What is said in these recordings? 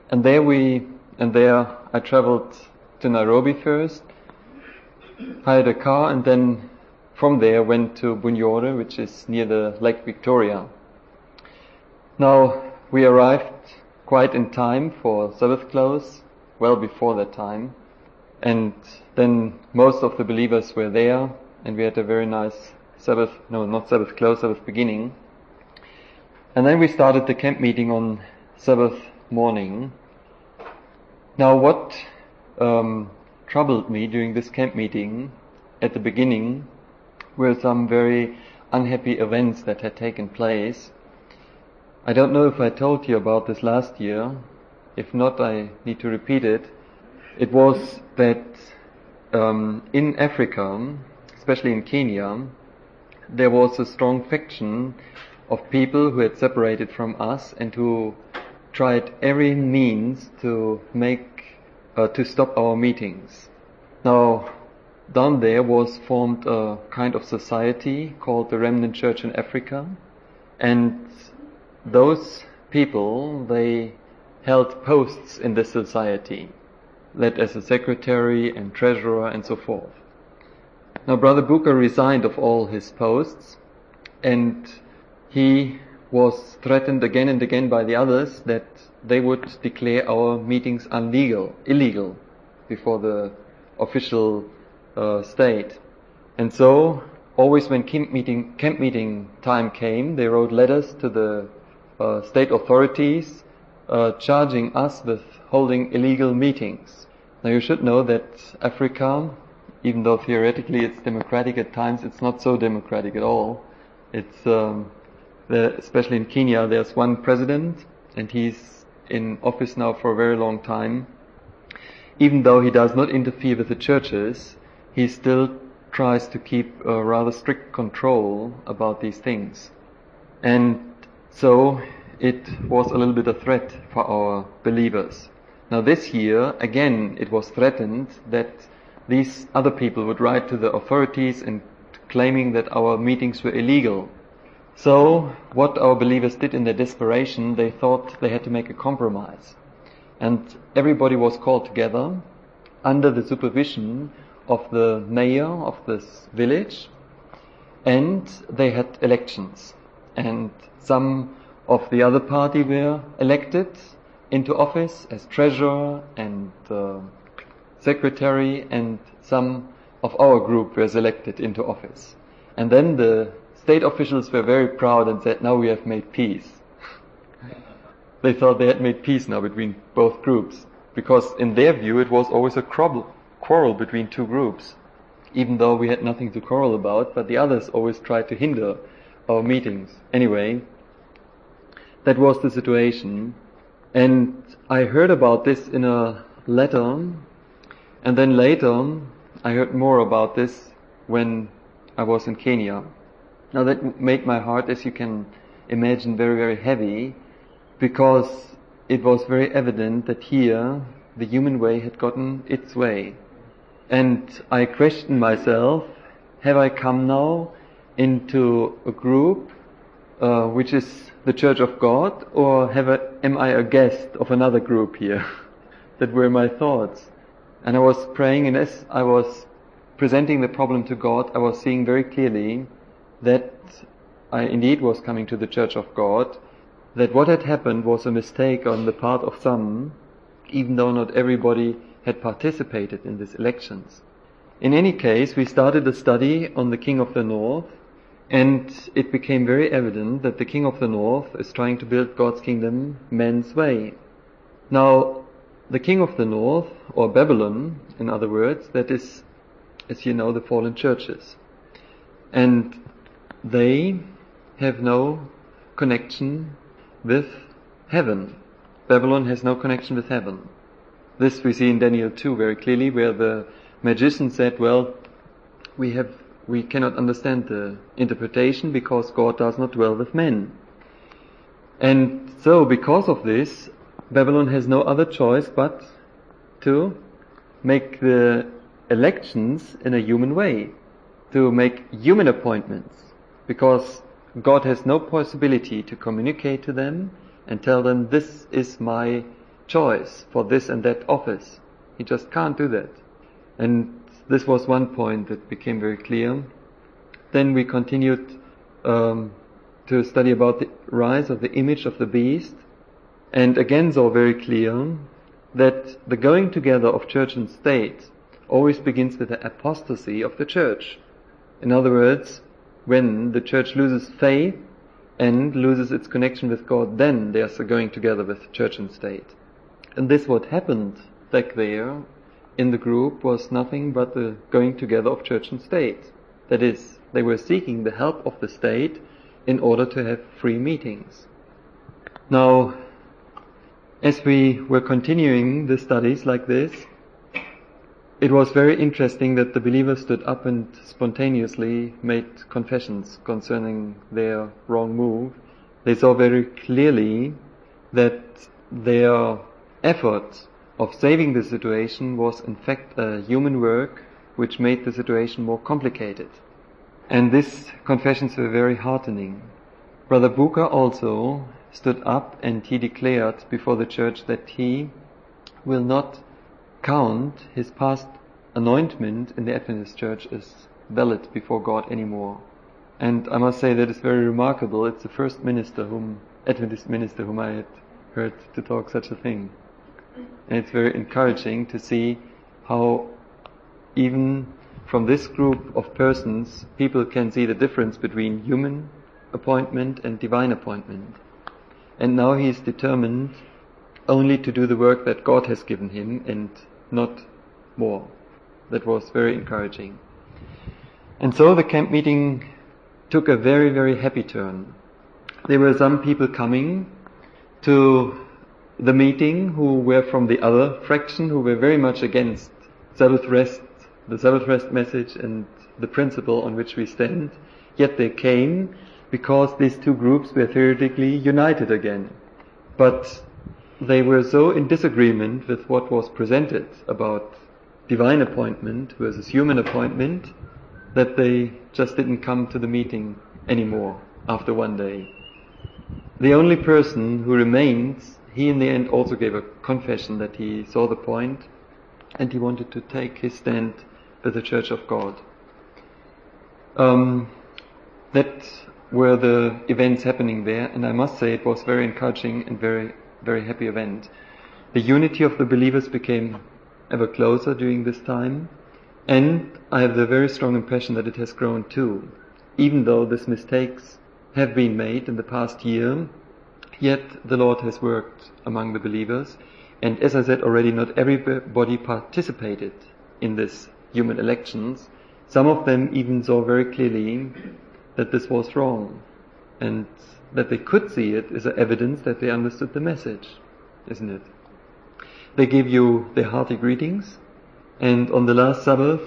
And there I traveled to Nairobi first, hired a car, and then from there went to Bunyore, which is near the Lake Victoria. Now, we arrived quite in time for Sabbath close, well before that time, and then most of the believers were there, and we had a very nice Sabbath beginning. And then we started the camp meeting on Sabbath morning. Now, what troubled me during this camp meeting at the beginning were some very unhappy events that had taken place. I don't know if I told you about this last year. If not, I need to repeat it. It was that in Africa, especially in Kenya, there was a strong faction of people who had separated from us and who tried every means to stop our meetings. Now, down there was formed a kind of society called the Remnant Church in Africa, and those people, they held posts in this society, led as a secretary and treasurer and so forth. Now, Brother Buka resigned of all his posts, and he was threatened again and again by the others that they would declare our meetings illegal before the official state. And so, always when camp meeting time came, they wrote letters to the state authorities charging us with holding illegal meetings. Now, you should know that Africa, even though theoretically it's democratic at times, it's not so democratic at all. It's especially in Kenya, there's one president, and he's in office now for a very long time. Even though he does not interfere with the churches, he still tries to keep a rather strict control about these things. And so it was a little bit a threat for our believers. Now this year, again, it was threatened that these other people would write to the authorities and claiming that our meetings were illegal. So what our believers did in their desperation, they thought they had to make a compromise. And everybody was called together under the supervision of the mayor of this village, and they had elections. And some of the other party were elected into office as treasurer and secretary, and some of our group were elected into office. And then the state officials were very proud and said, now we have made peace. They thought they had made peace now between both groups, because in their view it was always a quarrel between two groups, even though we had nothing to quarrel about, but the others always tried to hinder our meetings. Anyway, that was the situation, and I heard about this in a letter, and then later I heard more about this when I was in Kenya. Now that made my heart, as you can imagine, very, very heavy, because it was very evident that here the human way had gotten its way. And I questioned myself, have I come now into a group which is the Church of God, or am I a guest of another group here? That were my thoughts. And I was praying, and as I was presenting the problem to God, I was seeing very clearly that I indeed was coming to the Church of God, that what had happened was a mistake on the part of some, even though not everybody had participated in these elections. In any case, we started a study on the King of the North, and it became very evident that the King of the North is trying to build God's kingdom man's way. Now, the King of the North, or Babylon, in other words, that is, as you know, the fallen churches. And they have no connection with heaven. Babylon has no connection with heaven. This we see in Daniel 2 very clearly, where the magician said, well, we cannot understand the interpretation because God does not dwell with men. And so because of this, Babylon has no other choice but to make the elections in a human way, to make human appointments, because God has no possibility to communicate to them and tell them, this is my choice for this and that office. He just can't do that. And this was one point that became very clear. Then we continued to study about the rise of the image of the beast, and again saw very clear that the going together of church and state always begins with the apostasy of the church. In other words, when the church loses faith and loses its connection with God, then there's a going together with church and state. And this what happened back there in the group was nothing but the going together of church and state. That is, they were seeking the help of the state in order to have free meetings. Now, as we were continuing the studies like this, it was very interesting that the believers stood up and spontaneously made confessions concerning their wrong move. They saw very clearly that their effort of saving the situation was in fact a human work which made the situation more complicated. And these confessions were very heartening. Brother Buka also stood up and he declared before the church that he will not count his past anointment in the Adventist church as valid before God anymore. And I must say that it's very remarkable. It's the first Adventist minister whom I had heard to talk such a thing. And it's very encouraging to see how even from this group of persons, people can see the difference between human appointment and divine appointment. And now he is determined only to do the work that God has given him and not more. That was very encouraging. And so the camp meeting took a very, very happy turn. There were some people coming to the meeting who were from the other fraction, who were very much against Sabbath rest, the Sabbath rest message and the principle on which we stand. Yet they came because these two groups were theoretically united again. But they were so in disagreement with what was presented about divine appointment versus human appointment that they just didn't come to the meeting anymore after one day. The only person who remained, he in the end also gave a confession that he saw the point and he wanted to take his stand with the Church of God. That were the events happening there, and I must say it was very encouraging and very, very happy event. The unity of the believers became ever closer during this time, and I have the very strong impression that it has grown too. Even though these mistakes have been made in the past year, yet the Lord has worked among the believers, and as I said already, not everybody participated in these human elections. Some of them even saw very clearly that this was wrong, and that they could see it is evidence that they understood the message, isn't it? They gave you their hearty greetings, and on the last Sabbath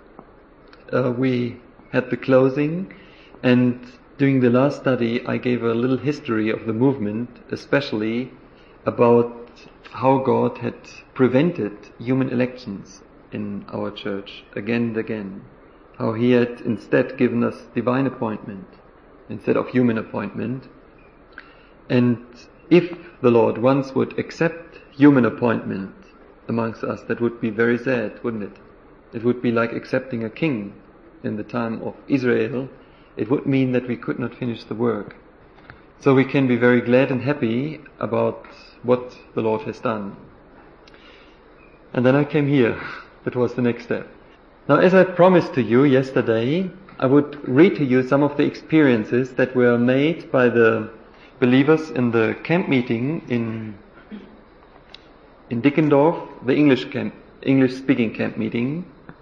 we had the closing, and during the last study I gave a little history of the movement, especially about how God had prevented human elections in our church again and again. How he had instead given us divine appointment instead of human appointment. And if the Lord once would accept human appointment amongst us, that would be very sad, wouldn't it? It would be like accepting a king in the time of Israel. It would mean that we could not finish the work. So we can be very glad and happy about what the Lord has done. And then I came here. That was the next step. Now, as I promised to you yesterday, I would read to you some of the experiences that were made by the believers in the camp meeting in Dickendorf, the English-speaking camp meeting.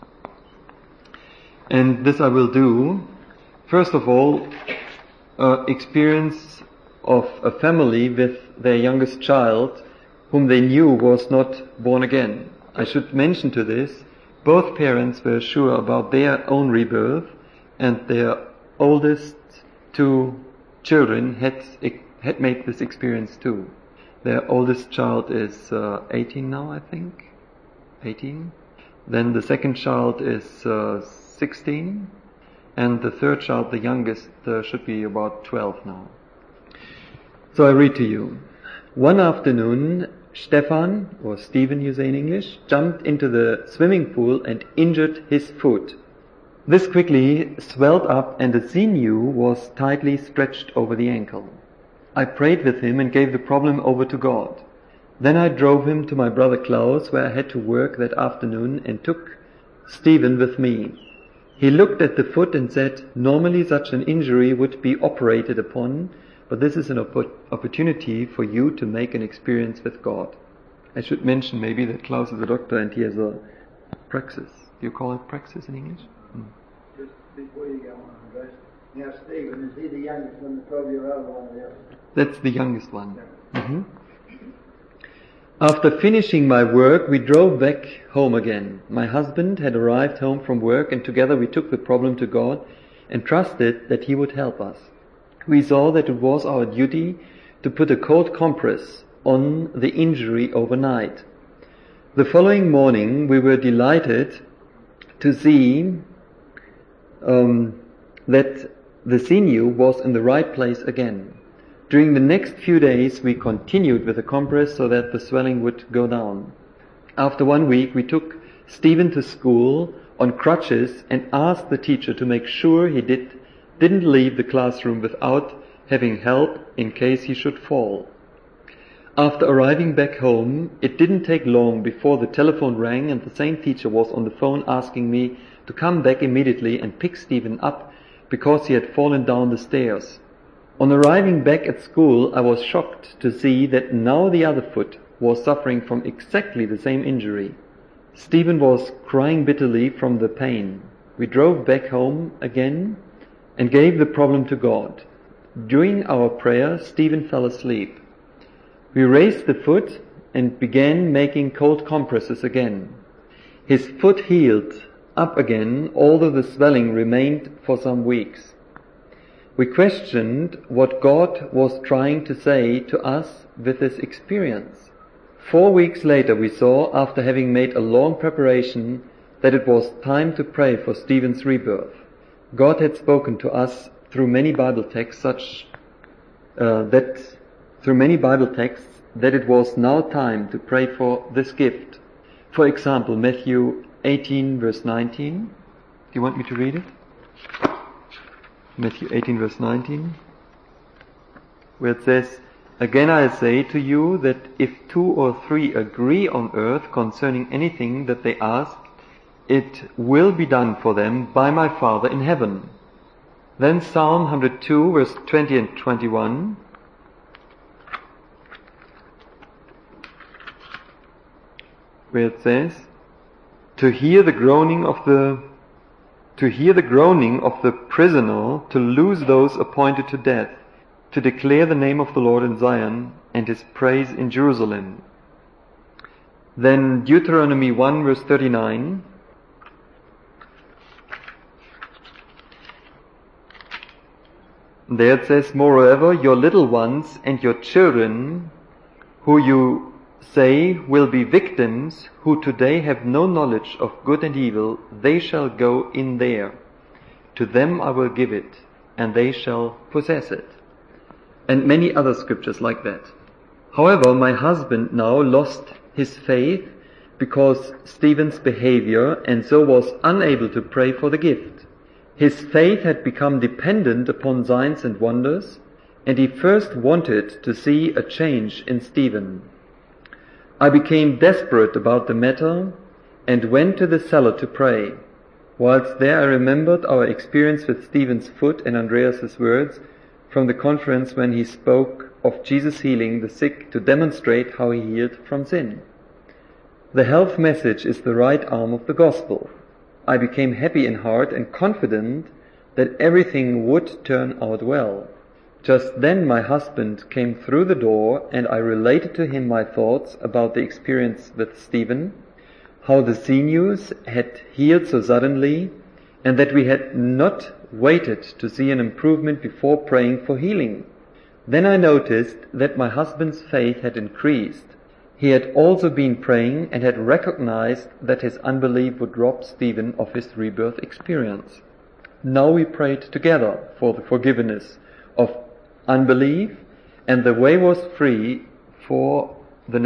And this I will do. First of all, experience of a family with their youngest child, whom they knew was not born again. I should mention to this, both parents were sure about their own rebirth, and their oldest two children had made this experience too. Their oldest child is 18 now, I think. 18. Then the second child is 16. And the third child, the youngest, should be about 12 now. So I read to you. One afternoon, Stefan, or Stephen you say in English, jumped into the swimming pool and injured his foot. This quickly swelled up and the sinew was tightly stretched over the ankle. I prayed with him and gave the problem over to God. Then I drove him to my brother Klaus, where I had to work that afternoon, and took Stephen with me. He looked at the foot and said, normally such an injury would be operated upon, but this is an opportunity for you to make an experience with God. I should mention maybe that Klaus is a doctor and he has a praxis. Do you call it praxis in English? Just before you go on, Andres. Now, Stephen, is he the youngest one, the 12-year-old one, or the other? That's the youngest one. After finishing my work, we drove back home again. My husband had arrived home from work, and together we took the problem to God and trusted that He would help us. We saw that it was our duty to put a cold compress on the injury overnight. The following morning, we were delighted to see that the sinew was in the right place again. During the next few days, we continued with the compress so that the swelling would go down. After 1 week, we took Stephen to school on crutches and asked the teacher to make sure he didn't leave the classroom without having help in case he should fall. After arriving back home, it didn't take long before the telephone rang and the same teacher was on the phone asking me to come back immediately and pick Stephen up because he had fallen down the stairs. On arriving back at school, I was shocked to see that now the other foot was suffering from exactly the same injury. Stephen was crying bitterly from the pain. We drove back home again and gave the problem to God. During our prayer, Stephen fell asleep. We raised the foot and began making cold compresses again. His foot healed up again, although the swelling remained for some weeks. We questioned what God was trying to say to us with this experience. 4 weeks later, we saw, after having made a long preparation, that it was time to pray for Stephen's rebirth. God had spoken to us through many Bible texts that it was now time to pray for this gift. For example, Matthew 18 verse 19. Do you want me to read it? Matthew 18 verse 19, where it says, "Again I say to you that if 2 or 3 agree on earth concerning anything that they ask, it will be done for them by my Father in heaven." Then Psalm 102 verse 20 and 21, where it says, to hear the groaning of the prisoner, to loose those appointed to death, to declare the name of the Lord in Zion and His praise in Jerusalem. Then Deuteronomy 1 verse 39, there it says, "Moreover, your little ones and your children, who you say will be victims, who today have no knowledge of good and evil, they shall go in there. To them I will give it, and they shall possess it." And many other scriptures like that. However, my husband now lost his faith because Stephen's behavior, and so was unable to pray for the gift. His faith had become dependent upon signs and wonders, and he first wanted to see a change in Stephen. I became desperate about the matter and went to the cellar to pray. Whilst there, I remembered our experience with Stephen's foot and Andreas's words from the conference when he spoke of Jesus healing the sick to demonstrate how He healed from sin. The health message is the right arm of the gospel. I became happy in heart and confident that everything would turn out well. Just then my husband came through the door and I related to him my thoughts about the experience with Stephen, how the sinews had healed so suddenly, and that we had not waited to see an improvement before praying for healing. Then I noticed that my husband's faith had increased. He had also been praying and had recognized that his unbelief would rob Stephen of his rebirth experience. Now we prayed together for the forgiveness of unbelief, and the way was free for the next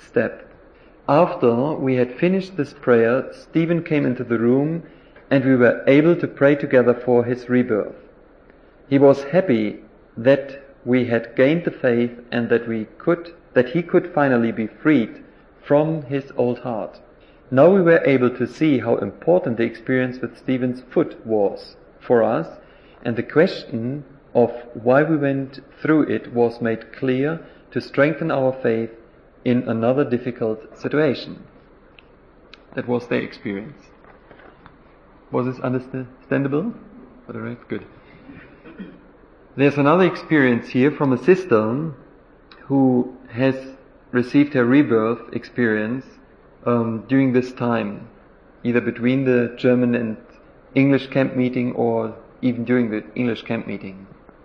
step. After we had finished this prayer, Stephen came into the room and we were able to pray together for his rebirth. He was happy that we had gained the faith and that he could finally be freed from his old heart. Now we were able to see how important the experience with Stephen's foot was for us, and the question of why we went through it was made clear to strengthen our faith in another difficult situation. That was their experience. Was this understandable? Alright, good. There's another experience here from a sister who has received her rebirth experience during this time, either between the German and English camp meeting or even during the English camp meeting.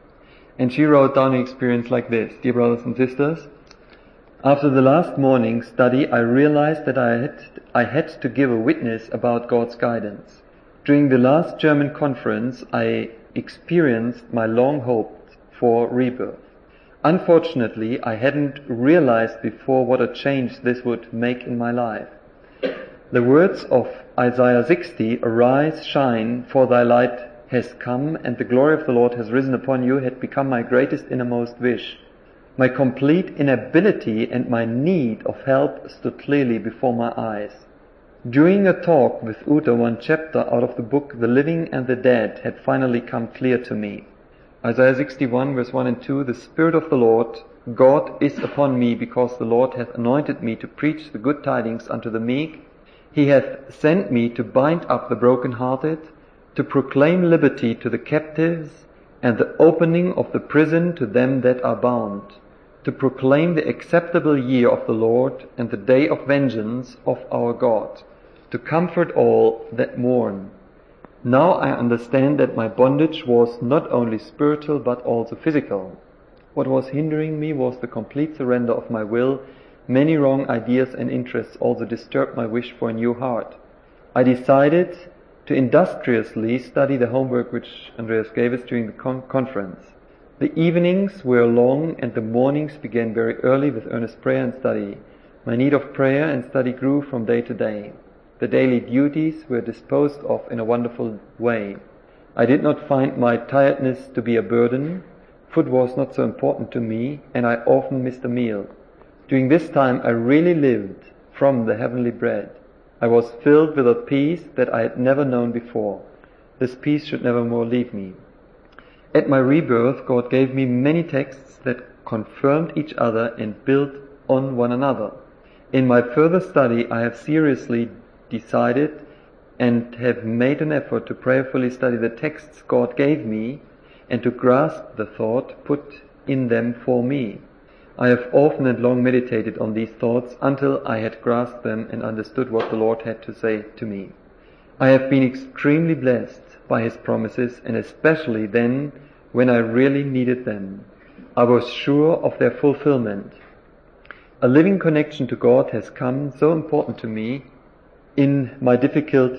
And she wrote down an experience like this: Dear brothers and sisters, after the last morning study I realized that I had to give a witness about God's guidance. During the last German conference I experienced my long hoped for rebirth. Unfortunately, I hadn't realized before what a change this would make in my life. The words of Isaiah 60, "Arise, shine, for thy light has come, and the glory of the Lord has risen upon you," had become my greatest innermost wish. My complete inability and my need of help stood clearly before my eyes. During a talk with Uta, one chapter out of the book The Living and the Dead had finally come clear to me. Isaiah 61 verse 1 and 2, "The Spirit of the Lord God is upon me, because the Lord hath anointed me to preach the good tidings unto the meek. He hath sent me to bind up the brokenhearted, to proclaim liberty to the captives, and the opening of the prison to them that are bound, to proclaim the acceptable year of the Lord, and the day of vengeance of our God, to comfort all that mourn." Now I understand that my bondage was not only spiritual but also physical. What was hindering me was the complete surrender of my will. Many wrong ideas and interests also disturbed my wish for a new heart. I decided to industriously study the homework which Andreas gave us during the conference. The evenings were long and the mornings began very early with earnest prayer and study. My need of prayer and study grew from day to day. The daily duties were disposed of in a wonderful way. I did not find my tiredness to be a burden. Food was not so important to me, and I often missed a meal. During this time I really lived from the heavenly bread. I was filled with a peace that I had never known before. This peace should never more leave me. At my rebirth, God gave me many texts that confirmed each other and built on one another. In my further study, I have seriously decided and have made an effort to prayerfully study the texts God gave me and to grasp the thought put in them for me. I have often and long meditated on these thoughts until I had grasped them and understood what the Lord had to say to me. I have been extremely blessed by His promises, and especially then when I really needed them. I was sure of their fulfillment. A living connection to God has come so important to me in my difficult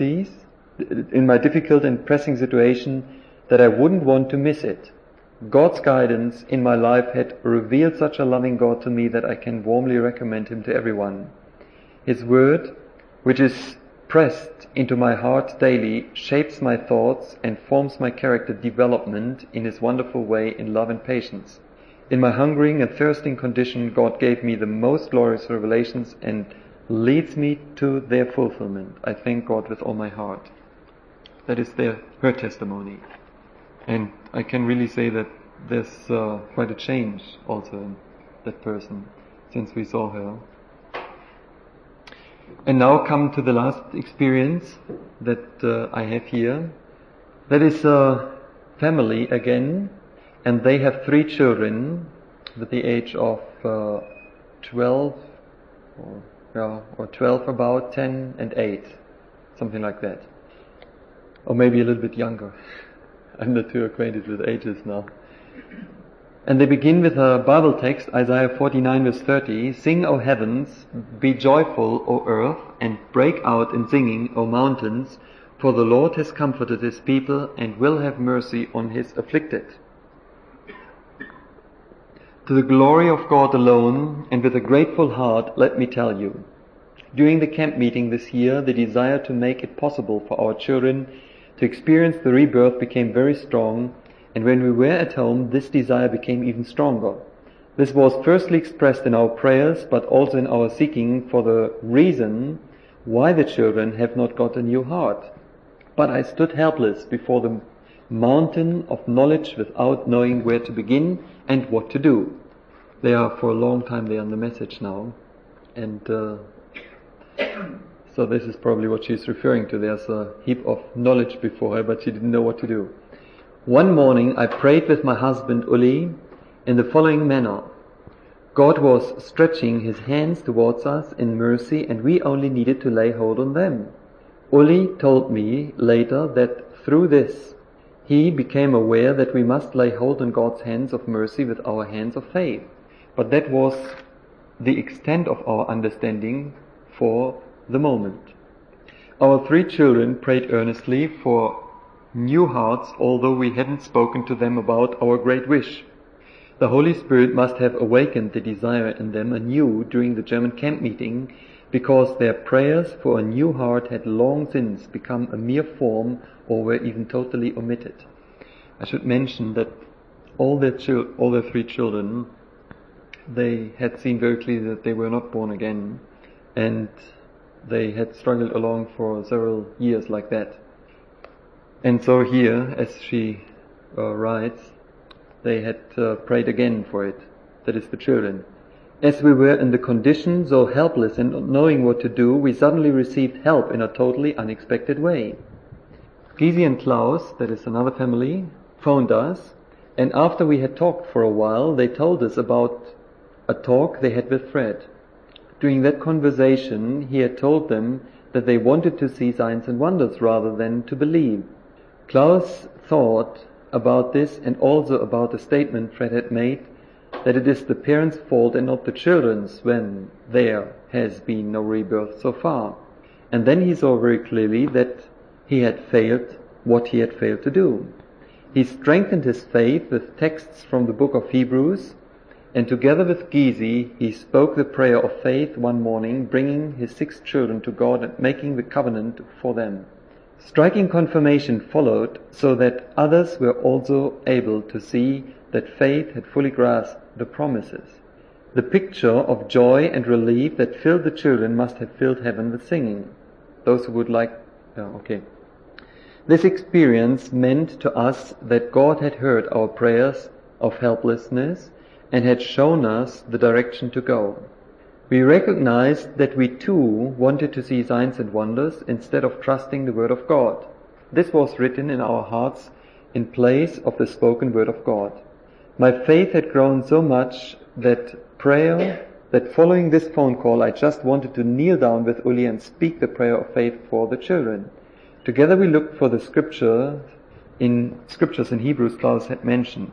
and pressing situation, that I wouldn't want to miss it. God's guidance in my life had revealed such a loving God to me that I can warmly recommend Him to everyone. His word, which is pressed into my heart daily, shapes my thoughts and forms my character development in His wonderful way in love and patience. In my hungering and thirsting condition, God gave me the most glorious revelations and leads me to their fulfillment. I thank God with all my heart. That is her testimony. And I can really say that there's quite a change also in that person since we saw her. And now come to the last experience that I have here. That is a family again, and they have 3 children with the age of 12 or 12 about, 10 and 8, something like that. Or maybe a little bit younger. I'm not too acquainted with ages now. And they begin with a Bible text, Isaiah 49 verse 30, "Sing, O heavens, be joyful, O earth, and break out in singing, O mountains, for the Lord has comforted His people and will have mercy on His afflicted." To the glory of God alone, and with a grateful heart, let me tell you, during the camp meeting this year, the desire to make it possible for our children to experience the rebirth became very strong, and when we were at home, this desire became even stronger. This was firstly expressed in our prayers, but also in our seeking for the reason why the children have not got a new heart. But I stood helpless before the mountain of knowledge without knowing where to begin and what to do. They are for a long time there on the message now, and so this is probably what she's referring to. There's a heap of knowledge before her, but she didn't know what to do. One morning I prayed with my husband Uli in the following manner. God was stretching his hands towards us in mercy, and we only needed to lay hold on them. Uli told me later that through this he became aware that we must lay hold on God's hands of mercy with our hands of faith. But that was the extent of our understanding for the moment. Our 3 children prayed earnestly for new hearts, although we hadn't spoken to them about our great wish. The Holy Spirit must have awakened the desire in them anew during the German camp meeting, because their prayers for a new heart had long since become a mere form or were even totally omitted. I should mention that all their 3 children, they had seen very clearly that they were not born again, and they had struggled along for several years like that. And so here, as she writes, they had prayed again for it, that is the children. As we were in the condition so helpless and not knowing what to do, we suddenly received help in a totally unexpected way. Gysi and Klaus, that is another family, phoned us, and after we had talked for a while, they told us about a talk they had with Fred. During that conversation, he had told them that they wanted to see signs and wonders rather than to believe. Klaus thought about this and also about the statement Fred had made that it is the parents' fault and not the children's when there has been no rebirth so far. And then he saw very clearly that he had failed what he had failed to do. He strengthened his faith with texts from the book of Hebrews, and together with Gysi, he spoke the prayer of faith one morning, bringing his 6 children to God and making the covenant for them. Striking confirmation followed, so that others were also able to see that faith had fully grasped the promises. The picture of joy and relief that filled the children must have filled heaven with singing. Those who would like... This experience meant to us that God had heard our prayers of helplessness and had shown us the direction to go. We recognized that we too wanted to see signs and wonders instead of trusting the Word of God. This was written in our hearts in place of the spoken Word of God. My faith had grown so much that following this phone call, I just wanted to kneel down with Uli and speak the prayer of faith for the children. Together we looked for the scriptures in Hebrews Klaus had mentioned.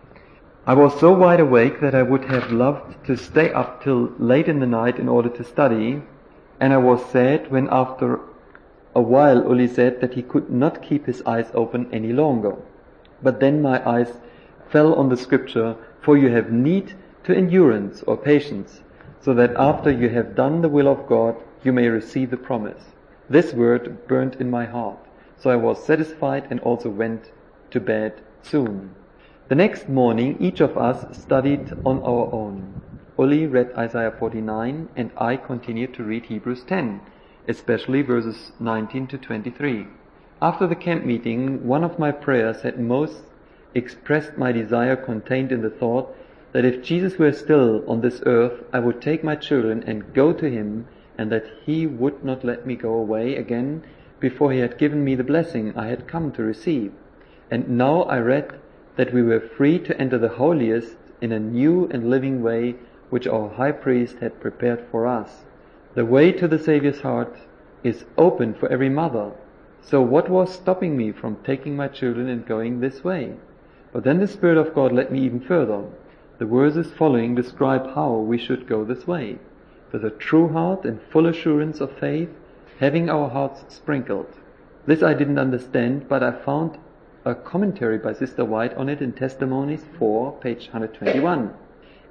I was so wide awake that I would have loved to stay up till late in the night in order to study, and I was sad when after a while Uli said that he could not keep his eyes open any longer. But then my eyes fell on the scripture, for you have need to endurance or patience, so that after you have done the will of God, you may receive the promise. This word burned in my heart, so I was satisfied and also went to bed soon. The next morning, each of us studied on our own. Uli read Isaiah 49, and I continued to read Hebrews 10, especially verses 19 to 23. After the camp meeting, one of my prayers had most expressed my desire contained in the thought that if Jesus were still on this earth, I would take my children and go to him, and that he would not let me go away again before he had given me the blessing I had come to receive. And now I read that we were free to enter the holiest in a new and living way which our high priest had prepared for us. The way to the Saviour's heart is open for every mother. So what was stopping me from taking my children and going this way? But then the Spirit of God led me even further. The verses following describe how we should go this way, with a true heart and full assurance of faith, having our hearts sprinkled. This I didn't understand, but I found a commentary by Sister White on it in Testimonies 4, page 121.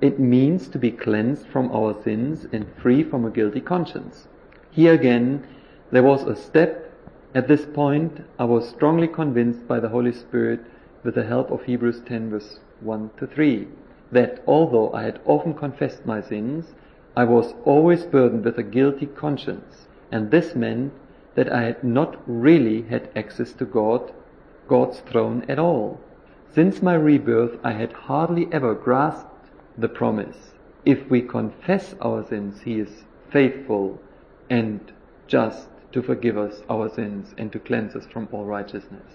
it means to be cleansed from our sins and free from a guilty conscience. Here again, there was a step. At this point, I was strongly convinced by the Holy Spirit, with the help of Hebrews 10 verse 1 to 3, that although I had often confessed my sins, I was always burdened with a guilty conscience, and this meant that I had not really had access to God's throne at all. Since my rebirth, I had hardly ever grasped the promise, if we confess our sins, He is faithful and just to forgive us our sins and to cleanse us from all righteousness.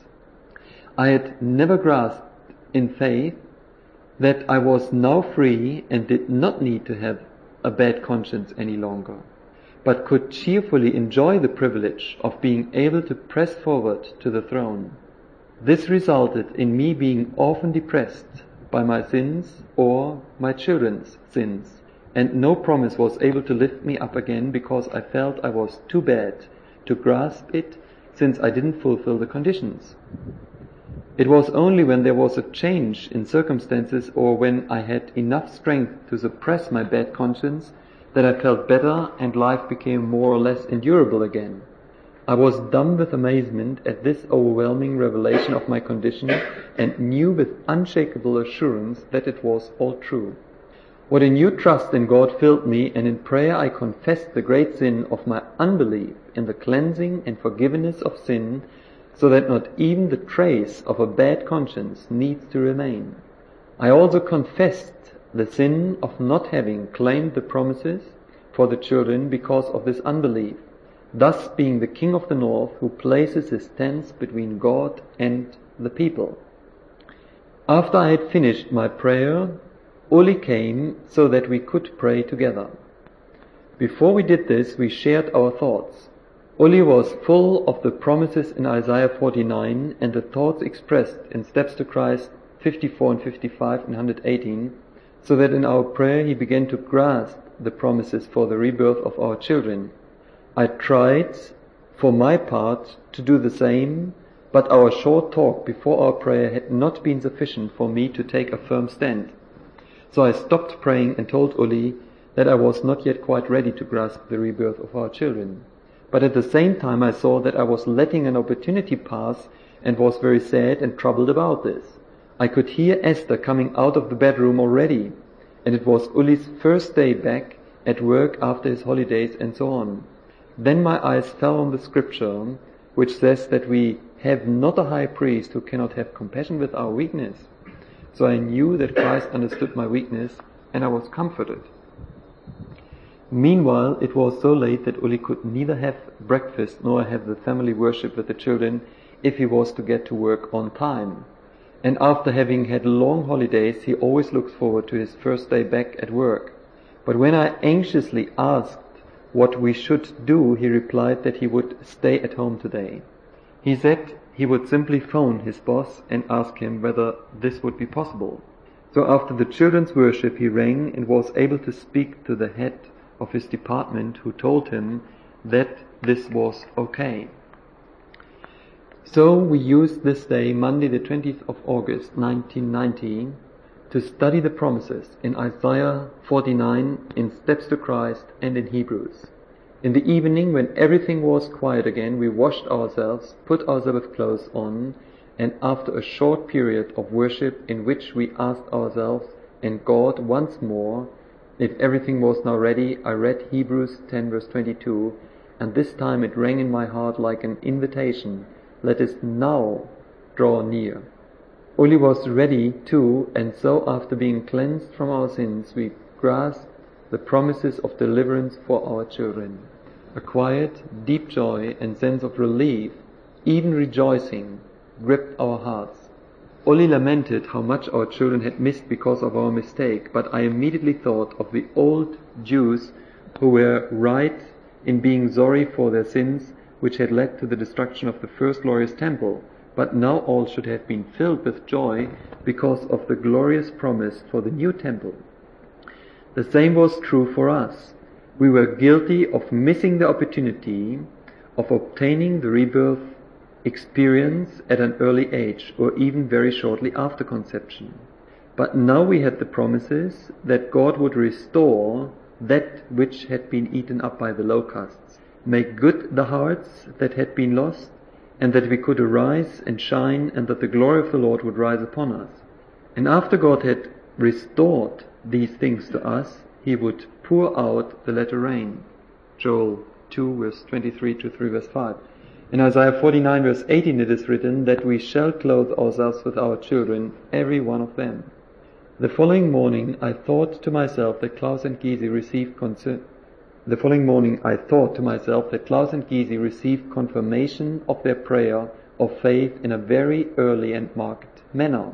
I had never grasped in faith that I was now free and did not need to have a bad conscience any longer, but could cheerfully enjoy the privilege of being able to press forward to the throne. This resulted in me being often depressed by my sins or my children's sins, and no promise was able to lift me up again because I felt I was too bad to grasp it, since I didn't fulfill the conditions. It was only when there was a change in circumstances or when I had enough strength to suppress my bad conscience that I felt better and life became more or less endurable again. I was dumb with amazement at this overwhelming revelation of my condition and knew with unshakable assurance that it was all true. What a new trust in God filled me, and in prayer I confessed the great sin of my unbelief in the cleansing and forgiveness of sin, so that not even the trace of a bad conscience needs to remain. I also confessed the sin of not having claimed the promises for the children because of this unbelief, thus being the King of the North who places his tents between God and the people. After I had finished my prayer, Uli came so that we could pray together. Before we did this, we shared our thoughts. Uli was full of the promises in Isaiah 49 and the thoughts expressed in Steps to Christ 54 and 55 and 118, so that in our prayer he began to grasp the promises for the rebirth of our children. I tried, for my part, to do the same, but our short talk before our prayer had not been sufficient for me to take a firm stand. So I stopped praying and told Uli that I was not yet quite ready to grasp the rebirth of our children. But at the same time I saw that I was letting an opportunity pass and was very sad and troubled about this. I could hear Esther coming out of the bedroom already, and it was Uli's first day back at work after his holidays and so on. Then my eyes fell on the scripture, which says that we have not a high priest who cannot have compassion with our weakness. So I knew that Christ understood my weakness, and I was comforted. Meanwhile, it was so late that Uli could neither have breakfast nor have the family worship with the children if he was to get to work on time. And after having had long holidays, he always looks forward to his first day back at work. But when I anxiously asked what we should do, he replied that he would stay at home today. He said he would simply phone his boss and ask him whether this would be possible. So after the children's worship, he rang and was able to speak to the head of his department, who told him that this was okay. So we used this day, Monday the 20th of August 1990, to study the promises in Isaiah 49, in Steps to Christ, and in Hebrews. In the evening, when everything was quiet again, we washed ourselves, put our Sabbath clothes on, and after a short period of worship in which we asked ourselves and God once more if everything was now ready, I read Hebrews 10 verse 22, and this time it rang in my heart like an invitation. Let us now draw near. Uli was ready too, and so after being cleansed from our sins, we grasped the promises of deliverance for our children. A quiet, deep joy and sense of relief, even rejoicing, gripped our hearts. Uli lamented how much our children had missed because of our mistake, but I immediately thought of the old Jews who were right in being sorry for their sins, which had led to the destruction of the first glorious temple, but now all should have been filled with joy because of the glorious promise for the new temple. The same was true for us. We were guilty of missing the opportunity of obtaining the rebirth experience at an early age, or even very shortly after conception. But now we had the promises that God would restore that which had been eaten up by the locusts, make good the hearts that had been lost, and that we could arise and shine, and that the glory of the Lord would rise upon us. And after God had restored these things to us, He would pour out the latter rain. Joel 2 verse 23 to 3 verse 5. In Isaiah 49 verse 18 it is written that we shall clothe ourselves with our children, every one of them. The following morning I thought to myself that Klaus and Gysi received confirmation of their prayer of faith in a very early and marked manner.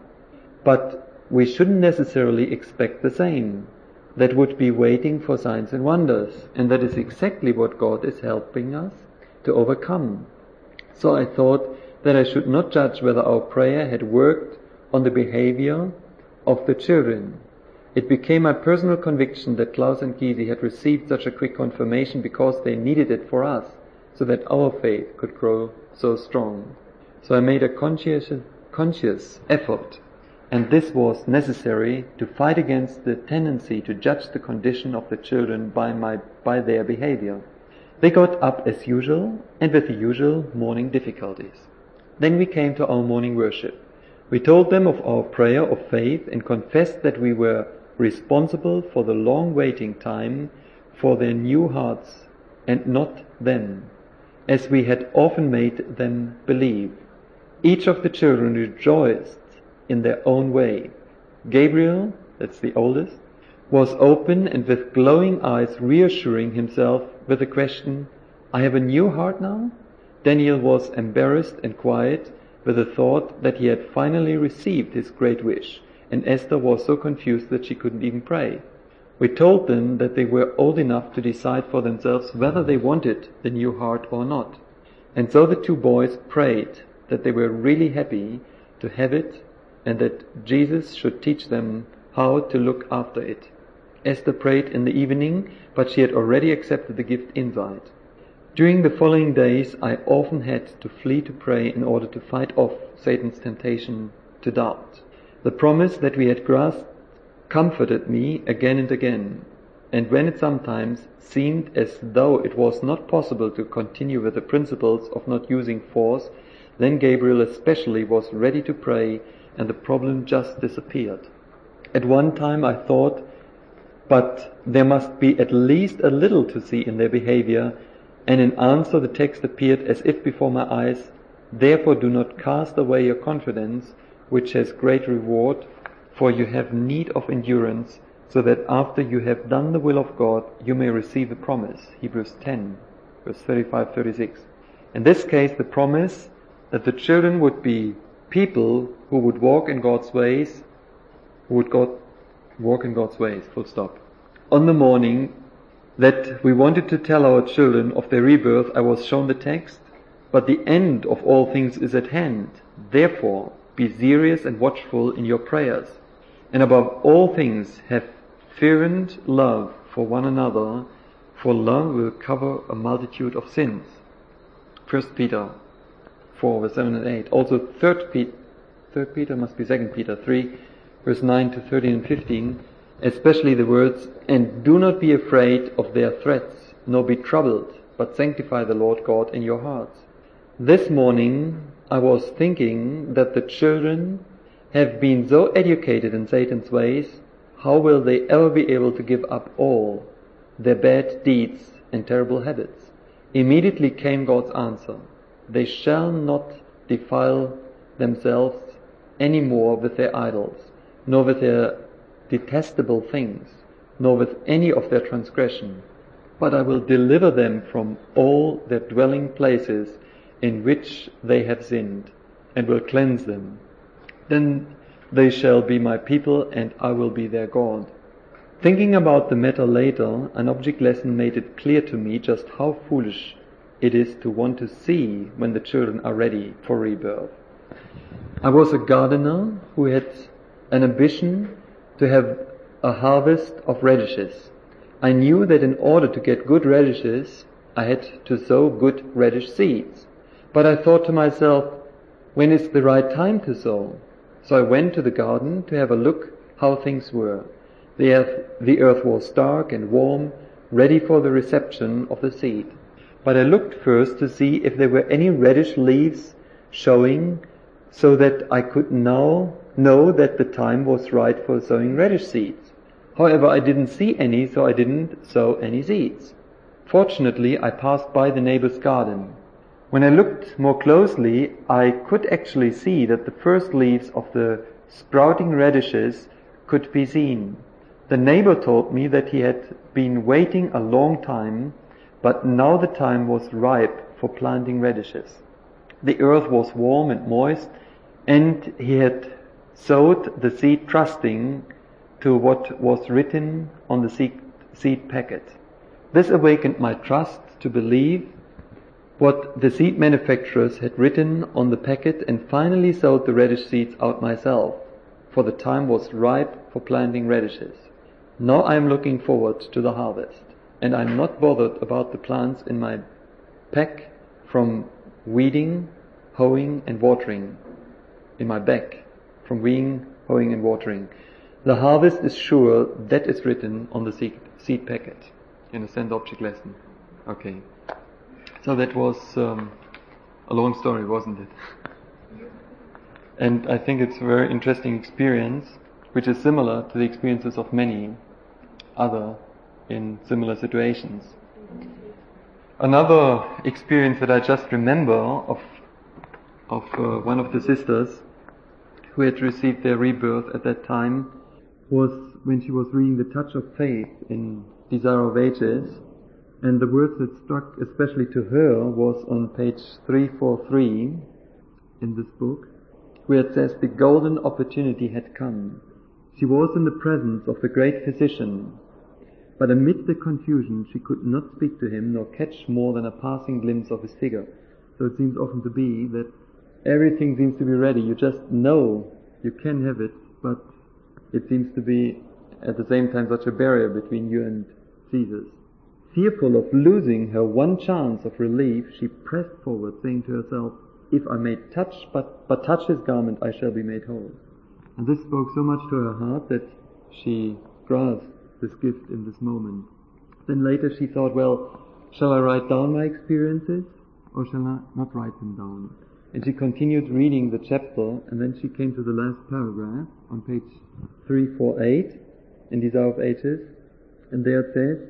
But we shouldn't necessarily expect the same. That would be waiting for signs and wonders, and that is exactly what God is helping us to overcome. So I thought that I should not judge whether our prayer had worked on the behavior of the children. It became my personal conviction that Klaus and Gysi had received such a quick confirmation because they needed it for us, so that our faith could grow so strong. So I made a conscious effort, and this was necessary to fight against the tendency to judge the condition of the children by their behavior. They got up as usual, and with the usual morning difficulties. Then we came to our morning worship. We told them of our prayer of faith and confessed that we were responsible for the long waiting time for their new hearts and not them, as we had often made them believe. Each of the children rejoiced in their own way. Gabriel, that's the oldest, was open and with glowing eyes reassuring himself with the question, "I have a new heart now?" Daniel was embarrassed and quiet with the thought that he had finally received his great wish, and Esther was so confused that she couldn't even pray. We told them that they were old enough to decide for themselves whether they wanted the new heart or not. And so the two boys prayed that they were really happy to have it and that Jesus should teach them how to look after it. Esther prayed in the evening, but she had already accepted the gift inside. During the following days, I often had to flee to pray in order to fight off Satan's temptation to doubt. The promise that we had grasped comforted me again and again, and when it sometimes seemed as though it was not possible to continue with the principles of not using force, then Gabriel especially was ready to pray, and the problem just disappeared. At one time I thought, but there must be at least a little to see in their behavior, and in answer the text appeared as if before my eyes, "Therefore do not cast away your confidence, which has great reward, for you have need of endurance, so that after you have done the will of God, you may receive the promise." Hebrews 10, verse 35-36. In this case, the promise that the children would be people who would walk in God's ways, full stop. On the morning that we wanted to tell our children of their rebirth, I was shown the text, "But the end of all things is at hand. Therefore, be serious and watchful in your prayers. And above all things, have fervent love for one another, for love will cover a multitude of sins." 1 Peter 4, verse 7 and 8. Also 3 Peter must be 2 Peter 3, verse 9 to 13 and 15. Especially the words, "And do not be afraid of their threats, nor be troubled, but sanctify the Lord God in your hearts." This morning I was thinking that the children have been so educated in Satan's ways, how will they ever be able to give up all their bad deeds and terrible habits? Immediately came God's answer. They shall not defile themselves any more with their idols, nor with their detestable things, nor with any of their transgression, but I will deliver them from all their dwelling places in which they have sinned, and will cleanse them. Then they shall be my people, and I will be their God. Thinking about the matter later, an object lesson made it clear to me just how foolish it is to want to see when the children are ready for rebirth. I was a gardener who had an ambition to have a harvest of radishes. I knew that in order to get good radishes, I had to sow good radish seeds. But I thought to myself, when is the right time to sow? So I went to the garden to have a look how things were. The earth was dark and warm, ready for the reception of the seed. But I looked first to see if there were any reddish leaves showing, so that I could now know that the time was right for sowing radish seeds. However, I didn't see any, so I didn't sow any seeds. Fortunately, I passed by the neighbor's garden. When I looked more closely, I could actually see that the first leaves of the sprouting radishes could be seen. The neighbor told me that he had been waiting a long time, but now the time was ripe for planting radishes. The earth was warm and moist, and he had sowed the seed trusting to what was written on the seed packet. This awakened my trust to believe what the seed manufacturers had written on the packet, and finally sowed the radish seeds out myself, for the time was ripe for planting radishes. Now I am looking forward to the harvest, and I am not bothered about the plants in my pack from weeding, hoeing and watering. In my back, from weeding, hoeing and watering. The harvest is sure, that is written on the seed packet. In a sense object lesson. Okay. So that was a long story, wasn't it? And I think it's a very interesting experience, which is similar to the experiences of many other in similar situations. Another experience that I just remember of one of the sisters who had received their rebirth at that time was when she was reading The Touch of Faith in Desire of Ages, and the words that struck especially to her was on page 343 in this book, where it says, "The golden opportunity had come. She was in the presence of the great physician, but amid the confusion she could not speak to him nor catch more than a passing glimpse of his figure." So it seems often to be that everything seems to be ready. You just know you can have it, but it seems to be at the same time such a barrier between you and Jesus. Fearful of losing her one chance of relief, she pressed forward, saying to herself, "If I may touch but touch his garment, I shall be made whole." And this spoke so much to her heart that she grasped this gift in this moment. Then later she thought, well, shall I write down my experiences or shall I not write them down? And she continued reading the chapter, and then she came to the last paragraph on page 348 in Desire of Ages, and there it says,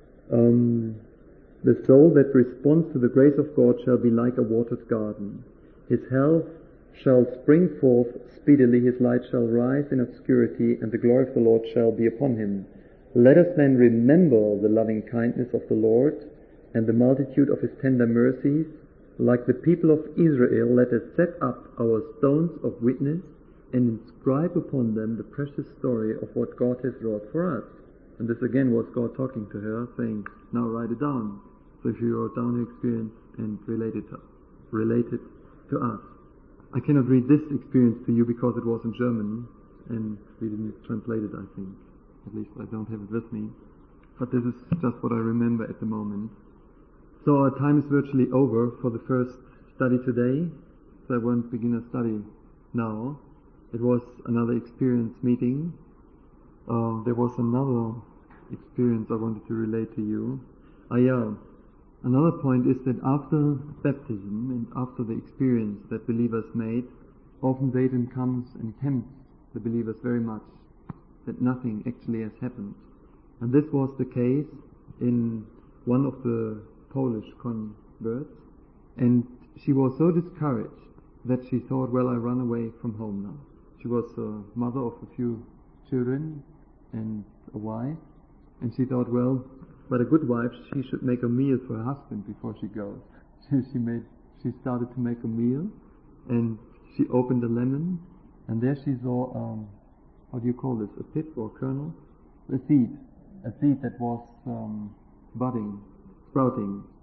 "The soul that responds to the grace of God shall be like a watered garden. His health shall spring forth speedily, his light shall rise in obscurity, and the glory of the Lord shall be upon him. Let us then remember the loving kindness of the Lord and the multitude of his tender mercies. Like the people of Israel, let us set up our stones of witness and inscribe upon them the precious story of what God has wrought for us." And this again was God talking to her, saying, now write it down. So she wrote down her experience and related to us. I cannot read this experience to you because it was in German, and we didn't translate it, I think. At least I don't have it with me. But this is just what I remember at the moment. So our time is virtually over for the first study today, so I won't begin a study now. It was another experience meeting. There was another experience I wanted to relate to you. Another point is that after baptism and after the experience that believers made, often Satan comes and tempts the believers very much, that nothing actually has happened. And this was the case in one of the Polish converts, and she was so discouraged that she thought, well, I run away from home now. She was a mother of a few children and a wife, and she thought, well, but a good wife, she should make a meal for her husband before she goes. She started to make a meal, and she opened a lemon, and there she saw, how do you call this, a pip or kernel? A seed that was sprouting.